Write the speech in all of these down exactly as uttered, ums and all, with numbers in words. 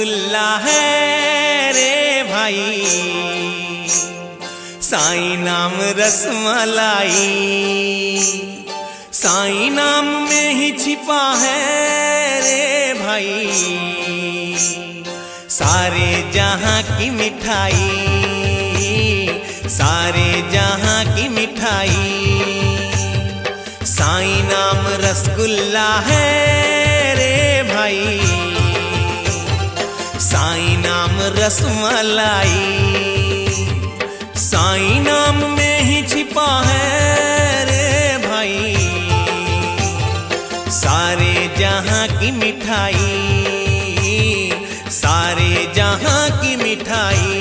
रसगुल्ला है रे भाई, साईं नाम रसमलाई, साईं नाम में ही छिपा है रे भाई, सारे जहां की मिठाई, सारे जहां की मिठाई। साईं नाम रसगुल्ला है रे भाई, साईं नाम रसमलाई, साईं नाम में ही छिपा है रे भाई, सारे जहां की मिठाई, सारे जहां की मिठाई।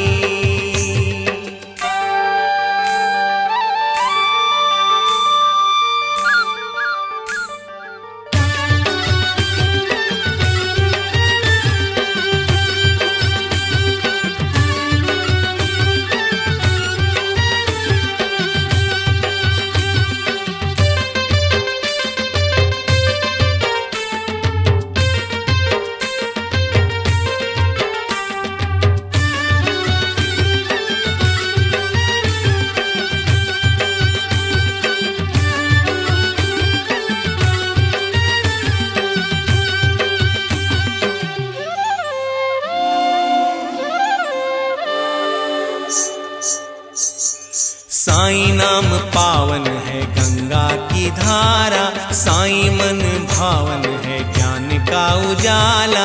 साईं नाम पावन है गंगा की धारा, साईं मन भावन है ज्ञान का उजाला।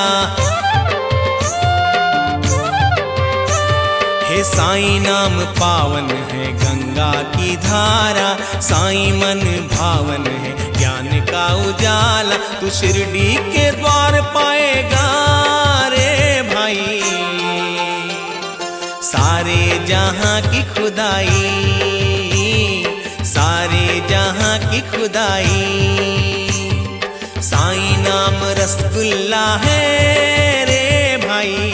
हे साईं नाम पावन है गंगा की धारा, साईं मन भावन है ज्ञान का उजाला। तू शिरडी के द्वार पाएगा रे भाई, सारे जहां की खुदाई, सारे जहां की खुदाई। साईं नाम रसगुल्ला है रे भाई,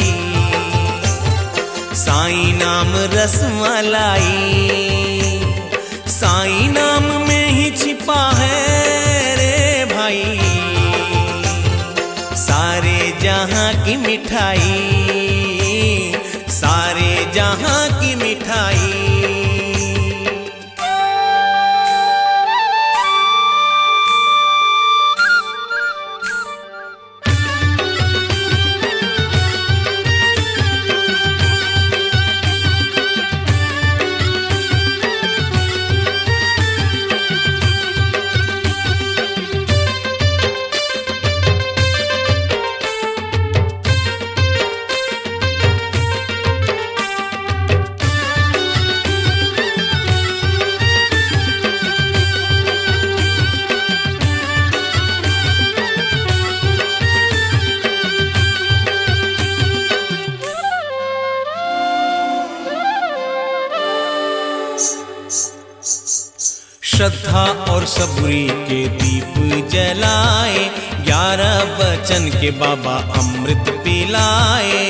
साईं नाम रसमलाई, साईं नाम में ही छिपा है रे भाई, सारे जहां की मिठाई, सारे जहां की मिठाई। श्रद्धा और सबूरी के दीप जलाए, ग्यारह वचन के बाबा अमृत पिलाए।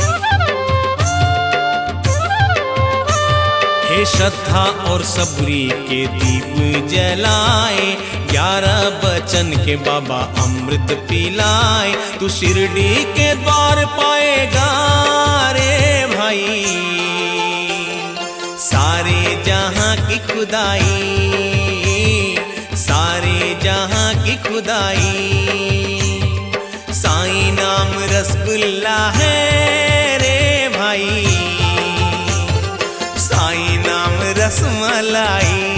हे श्रद्धा और सबूरी के दीप जलाए, ग्यारह वचन के बाबा अमृत पिलाए। तू शिरडी के द्वार पाएगा रे भाई, सारे जहां की खुदाई, सारे जहां की खुदाई। साईं नाम रसगुल्ला है रे भाई, साईं नाम रसमलाई,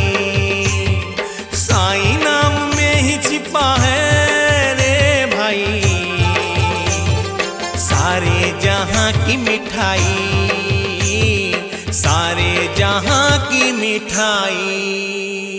साईं नाम में ही छिपा है रे भाई, सारे जहां की मिठाई, सारे जहां की मिठाई।